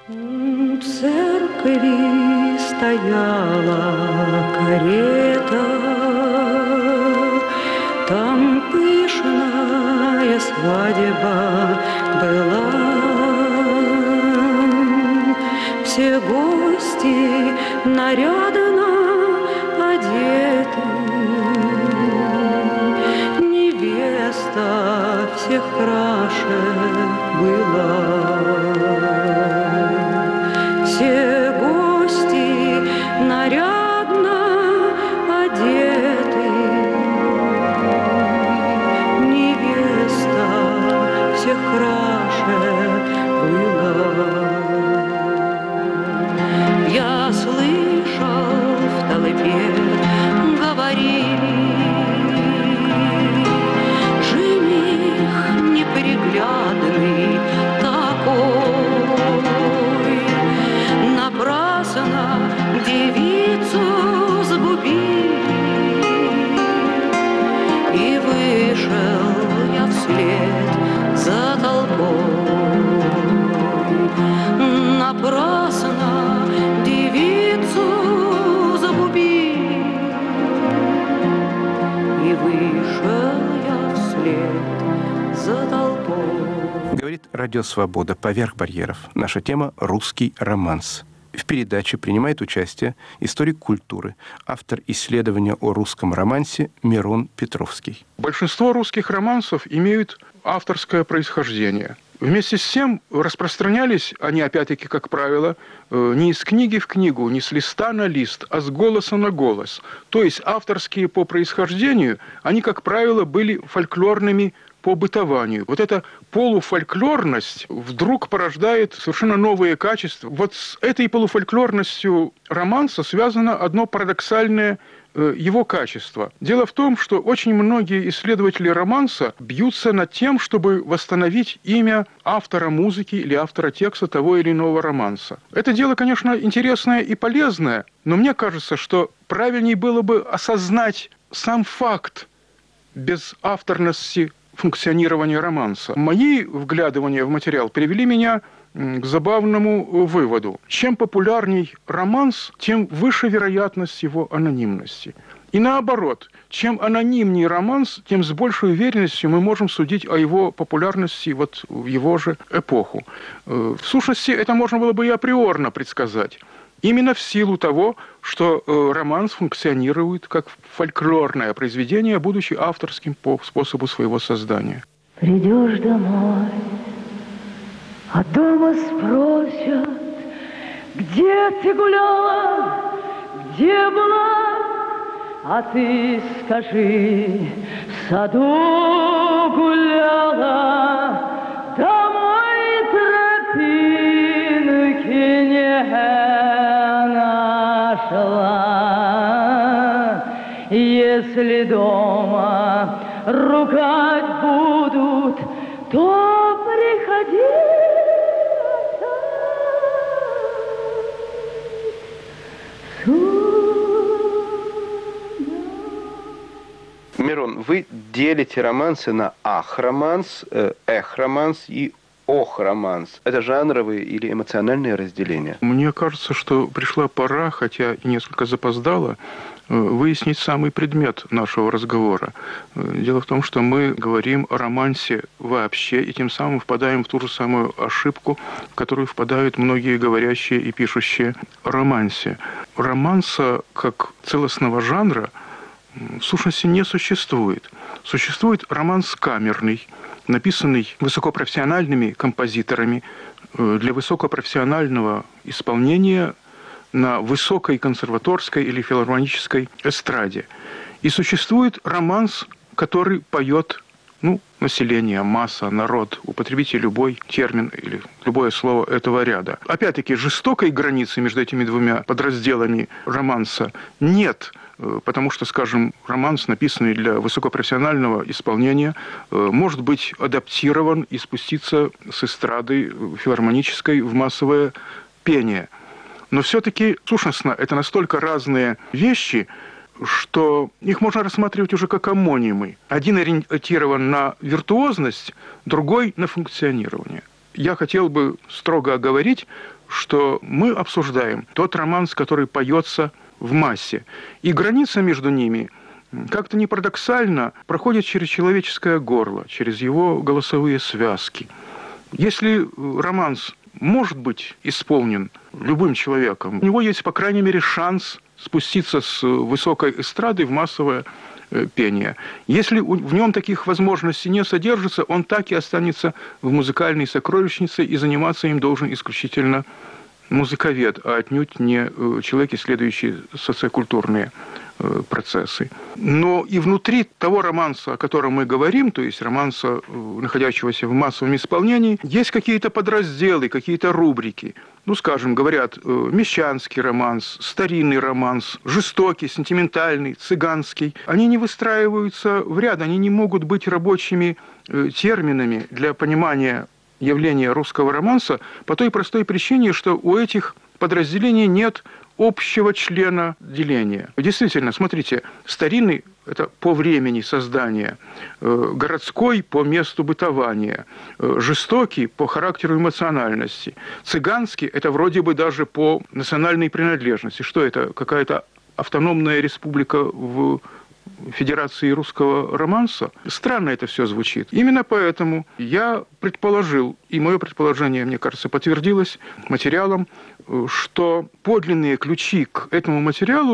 У церкви стояла карета, там пышная свадьба была. Все гости нарядно одеты, невеста всех краше была. Все гости нарядно одеты, невеста всех краше была. Я слышал в толпе говорили, жених неприглядный такой, напрасно девицу сгубили. И вышел я вслед за толпой, напрасно девицу загубили. И вышел я вслед за толпой. Говорит Радио Свобода «Поверх барьеров». Наша тема – русский романс. В передаче принимает участие историк культуры, автор исследования о русском романсе Мирон Петровский. Большинство русских романсов имеют авторское происхождение. Вместе с тем распространялись они, опять-таки, как правило, не из книги в книгу, не с листа на лист, а с голоса на голос. То есть авторские по происхождению, они, как правило, были фольклорными по бытованию. Вот эта полуфольклорность вдруг порождает совершенно новые качества. Вот с этой полуфольклорностью романса связано одно парадоксальное его качество. Дело в том, что очень многие исследователи романса бьются над тем, чтобы восстановить имя автора музыки или автора текста того или иного романса. Это дело, конечно, интересное и полезное, но мне кажется, что правильнее было бы осознать сам факт безавторности функционирования романса. Мои вглядывания в материал привели меня к забавному выводу. Чем популярней романс, тем выше вероятность его анонимности. И наоборот, чем анонимнее романс, тем с большей уверенностью мы можем судить о его популярности вот в его же эпоху. В сущности, это можно было бы и априорно предсказать. Именно в силу того, что романс функционирует как фольклорное произведение, будучи авторским по способу своего создания. Придешь домой, а дома спросят, где ты гуляла, где была, а ты скажи, в саду гуляла, домой тропинки не нашла. Если дома ругать будут, то приходи. Мирон, вы делите романсы на ах-романс, эх-романс и ох-романс. Это жанровые или эмоциональные разделения? Мне кажется, что пришла пора, хотя и несколько запоздала, выяснить самый предмет нашего разговора. Дело в том, что мы говорим о романсе вообще, и тем самым впадаем в ту же самую ошибку, в которую впадают многие говорящие и пишущие о романсе. Романса как целостного жанра в сущности не существует. Существует романс камерный, написанный высокопрофессиональными композиторами для высокопрофессионального исполнения на высокой консерваторской или филармонической эстраде. И существует романс, который поет население, масса, народ, употребите любой термин или любое слово этого ряда. Опять-таки, жестокой границы между этими двумя подразделами романса нет, потому что, скажем, романс, написанный для высокопрофессионального исполнения, может быть адаптирован и спуститься с эстрады филармонической в массовое пение. Но все-таки, сущностно, это настолько разные вещи, что их можно рассматривать уже как амонимы. Один ориентирован на виртуозность, другой на функционирование. Я хотел бы строго оговорить, что мы обсуждаем тот романс, который поется в массе. И граница между ними как-то не парадоксально проходит через человеческое горло, через его голосовые связки. Если романс может быть исполнен любым человеком, у него есть, по крайней мере, шанс спуститься с высокой эстрады в массовое пение. Если в нем таких возможностей не содержится, он так и останется в музыкальной сокровищнице, и заниматься им должен исключительно музыковед, а отнюдь не человек, исследующий социокультурные процессы. Но и внутри того романса, о котором мы говорим, то есть романса, находящегося в массовом исполнении, есть какие-то подразделы, какие-то рубрики. Скажем, говорят, мещанский романс, старинный романс, жестокий, сентиментальный, цыганский. Они не выстраиваются в ряд, они не могут быть рабочими терминами для понимания явления русского романса по той простой причине, что у этих подразделений нет общего члена деления. Действительно, смотрите, старинный – это по времени создания, городской – по месту бытования, жестокий – по характеру эмоциональности, цыганский – это вроде бы даже по национальной принадлежности. Что это? Какая-то автономная республика в Федерации русского романса? Странно это все звучит. Именно поэтому я предположил, и мое предположение, мне кажется, подтвердилось материалом, что подлинные ключи к этому материалу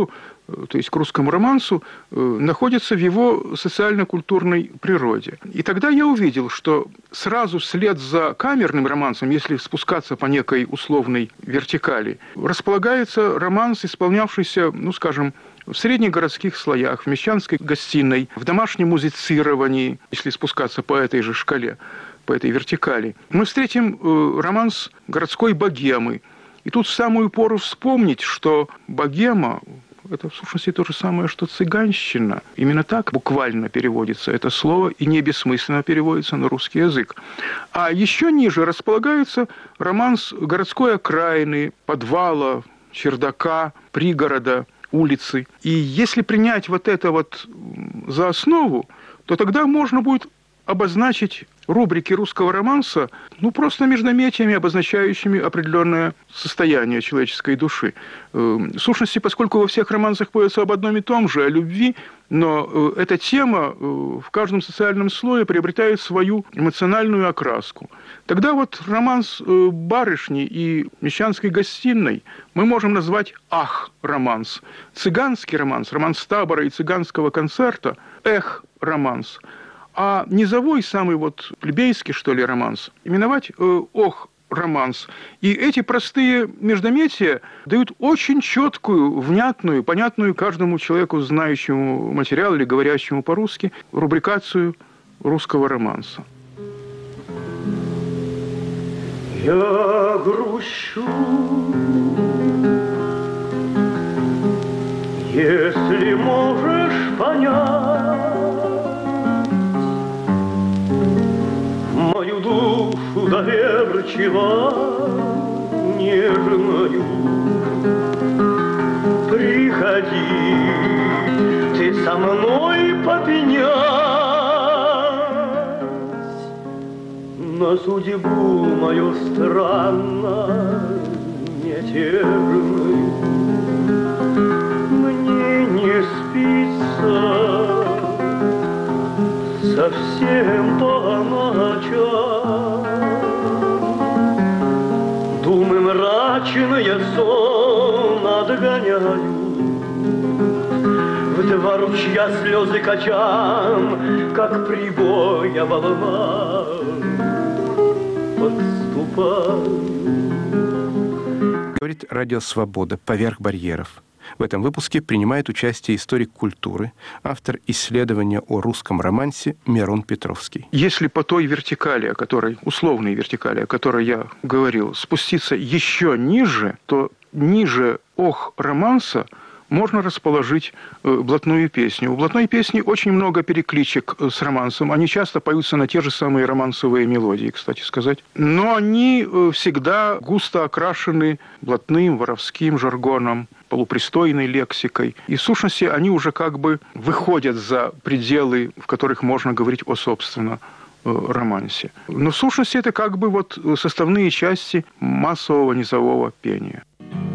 то есть к русскому романсу, находится в его социально-культурной природе. И тогда я увидел, что сразу вслед за камерным романсом, если спускаться по некой условной вертикали, располагается романс, исполнявшийся, ну, скажем, в средних городских слоях, в мещанской гостиной, в домашнем музицировании, если спускаться по этой же шкале, по этой вертикали. Мы встретим романс городской богемы. И тут в самую пору вспомнить, что богема – это в сущности то же самое, что цыганщина. Именно так буквально переводится это слово и не бессмысленно переводится на русский язык. А еще ниже располагается романс городской окраины, подвала, чердака, пригорода, улицы. И если принять вот это вот за основу, то тогда можно будет обозначить рубрики русского романса, ну, просто междометиями, обозначающими определенное состояние человеческой души. В сущности, поскольку во всех романсах поется об одном и том же, о любви, но эта тема в каждом социальном слое приобретает свою эмоциональную окраску. Тогда вот романс барышни и мещанской гостиной мы можем назвать «ах-романс». Цыганский романс, романс табора и цыганского концерта – «эх-романс». А низовой, самый вот плебейский, что ли, романс, именовать ох-романс. И эти простые междометия дают очень четкую, внятную, понятную каждому человеку, знающему материал или говорящему по-русски, рубрикацию русского романса. Я грущу, если можешь понять мою душу доверчиво нежную. Приходи ты со мной попенять на судьбу мою странно нетежную. Мне не спится совсем по ночам, думы мрачные сон отгоняют, в два ручья слезы качам, как прибоя волна подступают. Говорит Радио Свобода «Поверх барьеров». В этом выпуске принимает участие историк культуры, автор исследования о русском романсе Мирон Петровский. Если по той вертикали, о которой, условной вертикали, о которой я говорил, спуститься еще ниже, то ниже ох-романса можно расположить блатную песню. У блатной песни очень много перекличек с романсом. Они часто поются на те же самые романсовые мелодии, кстати сказать. Но они всегда густо окрашены блатным, воровским жаргоном, полупристойной лексикой. И в сущности они уже как бы выходят за пределы, в которых можно говорить о, собственно, романсе. Но в сущности это как бы вот составные части массового низового пения.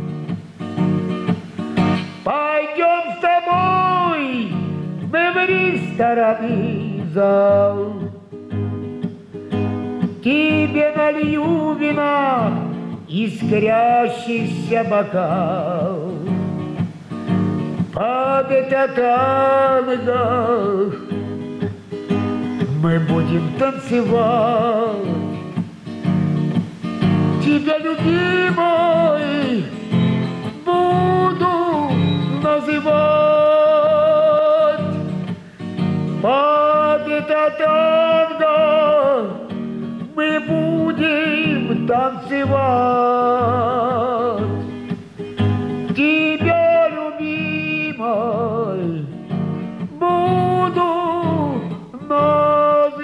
Пойдем с тобой в ресторанный зал. Тебе налью вина, искрящийся бокал. Под это танго мы будем танцевать. Тебя, любимый, буду называть. Под это танго мы будем танцевать. Тебя, любимой, буду называть.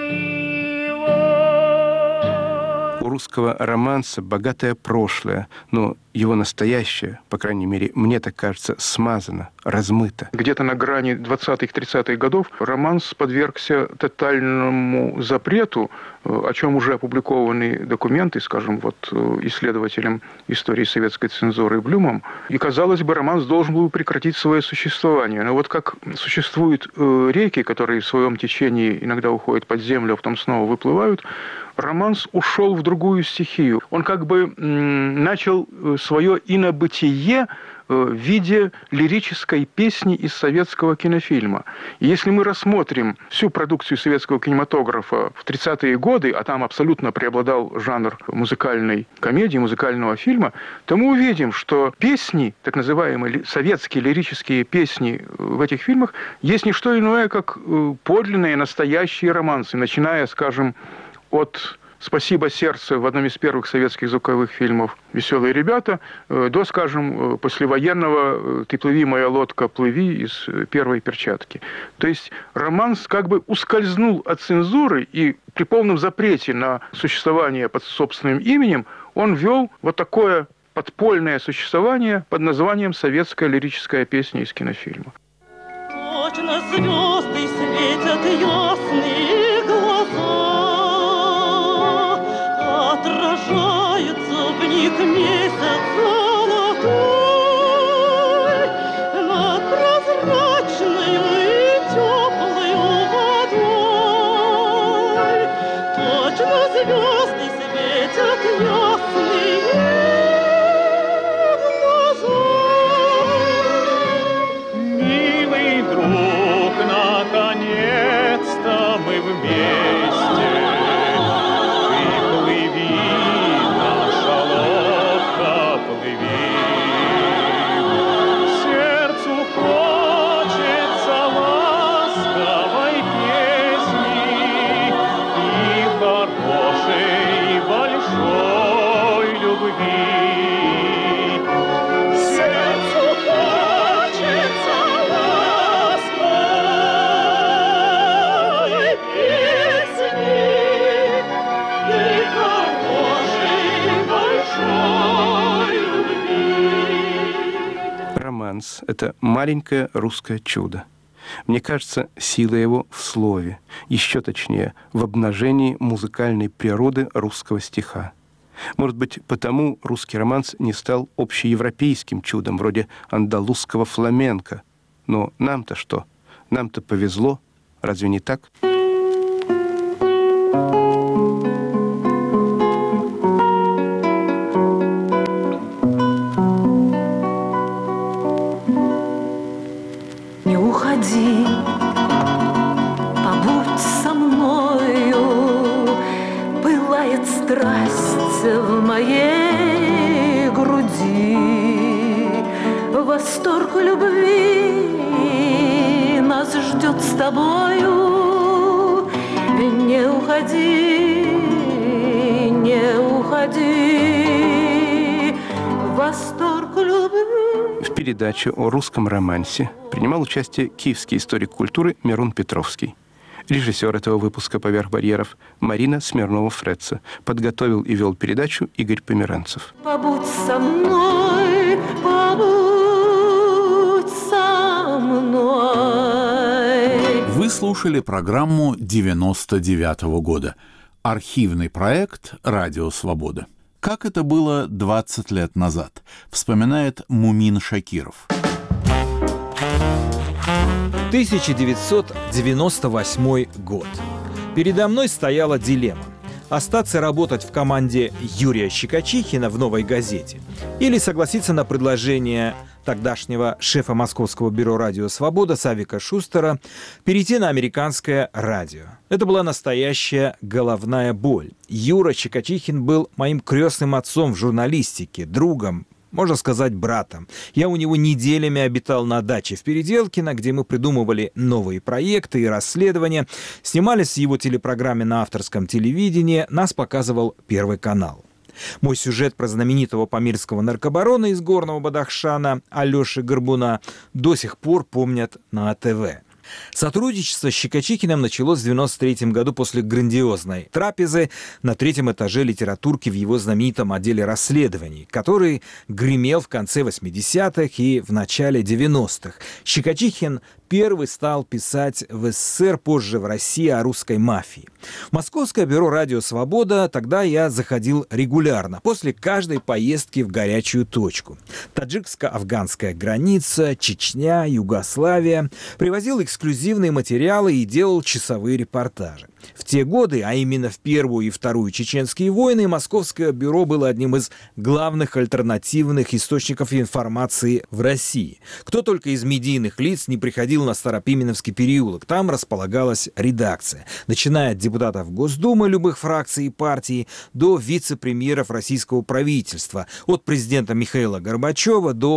У русского романса богатое прошлое, но его настоящее, по крайней мере, мне так кажется, смазано, размыто. Где-то на грани 20-30-х годов романс подвергся тотальному запрету, о чем уже опубликованы документы, скажем, вот исследователем истории советской цензуры Блюмом. И, казалось бы, романс должен был прекратить свое существование. Но вот как существуют реки, которые в своем течении иногда уходят под землю, а потом снова выплывают, романс ушел в другую стихию. Он как бы начал свое инобытие в виде лирической песни из советского кинофильма. И если мы рассмотрим всю продукцию советского кинематографа в 30-е годы, а там абсолютно преобладал жанр музыкальной комедии, музыкального фильма, то мы увидим, что песни, так называемые советские лирические песни в этих фильмах, есть не что иное, как подлинные, настоящие романсы, начиная, скажем, от «Спасибо, сердце» в одном из первых советских звуковых фильмов «Веселые ребята» до, скажем, послевоенного «Ты плыви, моя лодка, плыви» из «Первой перчатки». То есть романс как бы ускользнул от цензуры, и при полном запрете на существование под собственным именем он вел вот такое подпольное существование под названием «Советская лирическая песня» из кинофильма. Точно звезды светят ясные глаза, отражается в них месяц золотой над прозрачной и теплой водой. Точно звезды светят ясные глаза. Милый друг, наконец-то мы вместе. Романс – это маленькое русское чудо. Мне кажется, сила его в слове, еще точнее, в обнажении музыкальной природы русского стиха. Может быть, потому русский романс не стал общеевропейским чудом, вроде андалузского фламенко. Но нам-то что? Нам-то повезло. Разве не так? Не уходи, побудь со мною, пылает страсть в моей груди, восторг любви нас ждет с тобою. Не уходи, не уходи, восторг любви. В передаче о русском романсе принимал участие киевский историк культуры Мирон Петровский. Режиссер этого выпуска «Поверх барьеров» Марина Смирнова-Фреца. Подготовил и вел передачу Игорь Померанцев. Побудь со мной, побудь со мной. Вы слушали программу 99-го года. Архивный проект «Радио Свобода». Как это было 20 лет назад, вспоминает Мумин Шакиров. 1998 год. Передо мной стояла дилемма: остаться работать в команде Юрия Щекочихина в «Новой газете» или согласиться на предложение тогдашнего шефа Московского бюро «Радио Свобода» Савика Шустера перейти на американское радио. Это была настоящая головная боль. Юра Щекочихин был моим крестным отцом в журналистике, другом, можно сказать, братом. Я у него неделями обитал на даче в Переделкино, где мы придумывали новые проекты и расследования, снимались в его телепрограмме на авторском телевидении, нас показывал Первый канал. Мой сюжет про знаменитого памирского наркобарона из Горного Бадахшана Алёши Горбуна до сих пор помнят на АТВ. Сотрудничество с Щекочихиным началось в 1993 году после грандиозной трапезы на 3-м этаже литературки в его знаменитом отделе расследований, который гремел в конце 80-х и в начале 90-х. Щекочихин первый стал писать в СССР, позже в России, о русской мафии. В Московское бюро «Радио Свобода» тогда я заходил регулярно, после каждой поездки в горячую точку. Таджикско-афганская граница, Чечня, Югославия. Привозил эксклюзивные материалы и делал часовые репортажи. В те годы, а именно в Первую и Вторую чеченские войны, Московское бюро было одним из главных альтернативных источников информации в России. Кто только из медийных лиц не приходил на Старопименовский переулок, там располагалась редакция. Начиная от депутатов Госдумы любых фракций и партий до вице-премьеров российского правительства, от президента Михаила Горбачева до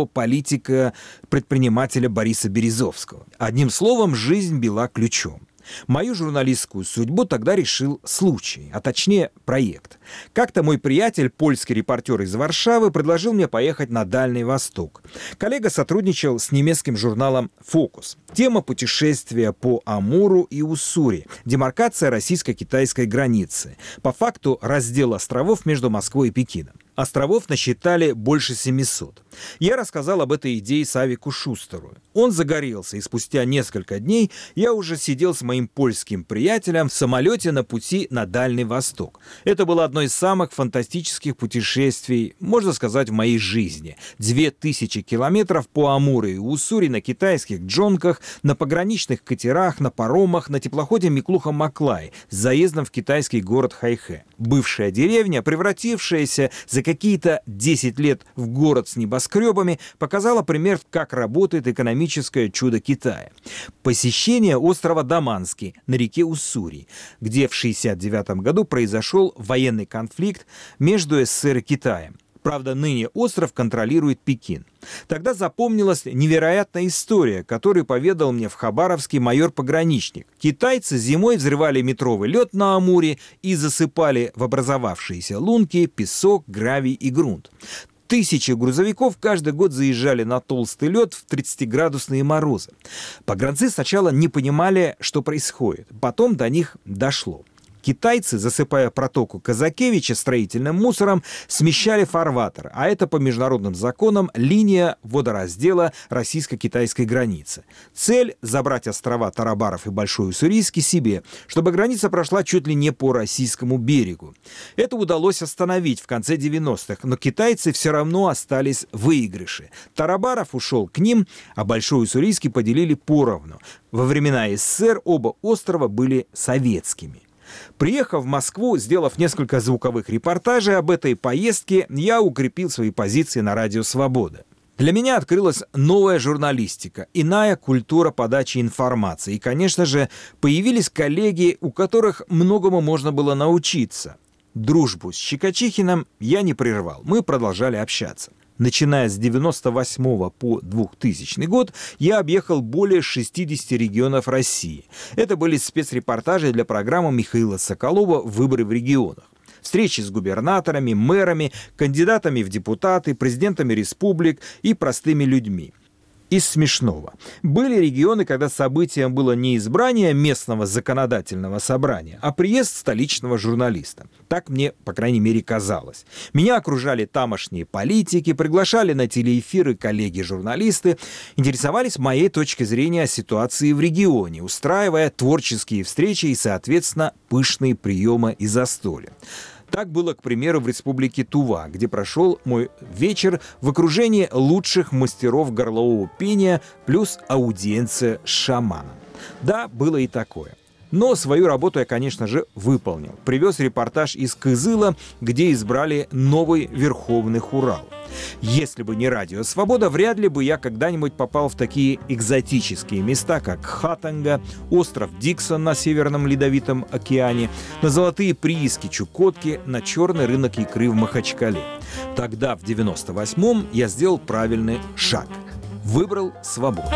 политика-предпринимателя Бориса Березовского. Одним словом, жизнь била ключом. Мою журналистскую судьбу тогда решил случай, а точнее проект. Как-то мой приятель, польский репортер из Варшавы, предложил мне поехать на Дальний Восток. Коллега сотрудничал с немецким журналом «Фокус». Тема путешествия по Амуру и Уссури, демаркация российско-китайской границы. По факту раздел островов между Москвой и Пекином. Островов насчитали больше 700. Я рассказал об этой идее Савику Шустеру. Он загорелся, и спустя несколько дней я уже сидел с моим польским приятелем в самолете на пути на Дальний Восток. Это было одно из самых фантастических путешествий, можно сказать, в моей жизни. 2000 километров по Амуру и Уссури на китайских джонках, на пограничных катерах, на паромах, на теплоходе Миклуха-Маклай с заездом в китайский город Хайхэ. Бывшая деревня, превратившаяся за какие-то 10 лет в город с небоскребами, показала пример, как работает экономическое чудо Китая. Посещение острова Даманский на реке Уссури, где в 1969 году произошел военный конфликт между СССР и Китаем. Правда, ныне остров контролирует Пекин. Тогда запомнилась невероятная история, которую поведал мне в Хабаровске майор-пограничник. Китайцы зимой взрывали метровый лед на Амуре и засыпали в образовавшиеся лунки песок, гравий и грунт. Тысячи грузовиков каждый год заезжали на толстый лед в 30-градусные морозы. Погранцы сначала не понимали, что происходит. Потом до них дошло. Китайцы, засыпая протоку Казакевича строительным мусором, смещали фарватер, а это по международным законам линия водораздела российско-китайской границы. Цель – забрать острова Тарабаров и Большой Уссурийский себе, чтобы граница прошла чуть ли не по российскому берегу. Это удалось остановить в конце 90-х, но китайцы все равно остались в выигрыше. Тарабаров ушел к ним, а Большой Уссурийский поделили поровну. Во времена СССР оба острова были советскими. Приехав в Москву, сделав несколько звуковых репортажей об этой поездке, я укрепил свои позиции на радио «Свобода». Для меня открылась новая журналистика, иная культура подачи информации. И, конечно же, появились коллеги, у которых многому можно было научиться. Дружбу с Щекочихиным я не прервал, мы продолжали общаться. Начиная с 1998 по 2000 год я объехал более 60 регионов России. Это были спецрепортажи для программы Михаила Соколова «Выборы в регионах». Встречи с губернаторами, мэрами, кандидатами в депутаты, президентами республик и простыми людьми. Из смешного. Были регионы, когда событием было не избрание местного законодательного собрания, а приезд столичного журналиста. Так мне, по крайней мере, казалось. Меня окружали тамошние политики, приглашали на телеэфиры коллеги-журналисты, интересовались моей точкой зрения о ситуации в регионе, устраивая творческие встречи и, соответственно, пышные приемы и застолья. Так было, к примеру, в республике Тува, где прошел мой вечер в окружении лучших мастеров горлового пения плюс аудиенция с шаманом. Да, было и такое. Но свою работу я, конечно же, выполнил. Привез репортаж из Кызыла, где избрали новый Верховный Хурал. Если бы не радио «Свобода», вряд ли бы я когда-нибудь попал в такие экзотические места, как Хатанга, остров Диксон на Северном Ледовитом океане, на золотые прииски Чукотки, на черный рынок икры в Махачкале. Тогда, в 98-м, я сделал правильный шаг. Выбрал свободу.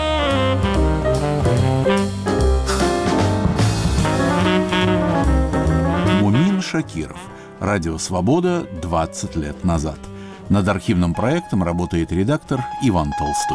Мумин Шакиров. Радио «Свобода» 20 лет назад. Над архивным проектом работает редактор Иван Толстой.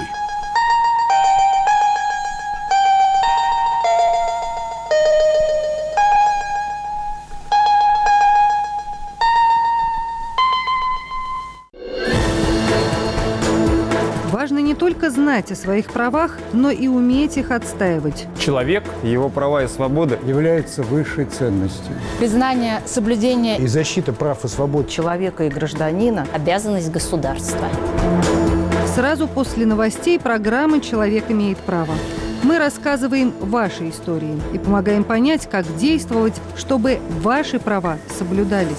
Важно не только знать о своих правах, но и уметь их отстаивать. Человек, его права и свободы являются высшей ценностью. Признание, соблюдение и защита прав и свобод человека и гражданина – обязанность государства. Сразу после новостей программы «Человек имеет право». Мы рассказываем ваши истории и помогаем понять, как действовать, чтобы ваши права соблюдались.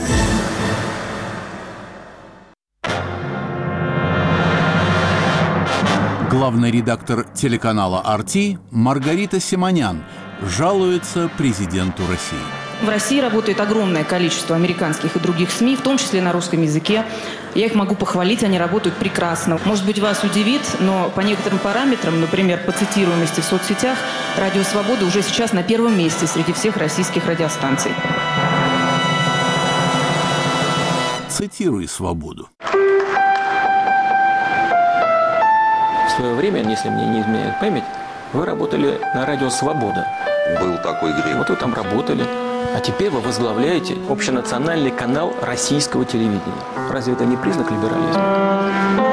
Главный редактор телеканала «Арти» Маргарита Симонян жалуется президенту России. В России работает огромное количество американских и других СМИ, в том числе на русском языке. Я их могу похвалить, они работают прекрасно. Может быть, вас удивит, но по некоторым параметрам, например, по цитируемости в соцсетях, «Радио Свобода» уже сейчас на первом месте среди всех российских радиостанций. Цитируй «Свободу». В свое время, если мне не изменяет память, вы работали на радио «Свобода». Был такой грех. Вот вы там работали. А теперь вы возглавляете общенациональный канал российского телевидения. Разве это не признак либерализма?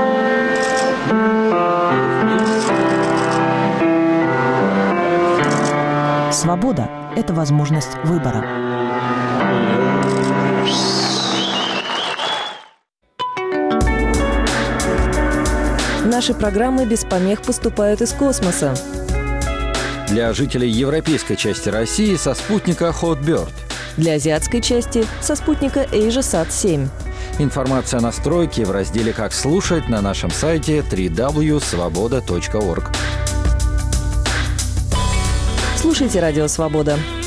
Свобода – это возможность выбора. Наши программы без помех поступают из космоса. Для жителей европейской части России со спутника Hotbird. Для азиатской части со спутника AsiaSat-7. Информация о настройке в разделе «Как слушать» на нашем сайте www.svoboda.org. Слушайте «Радио Свобода».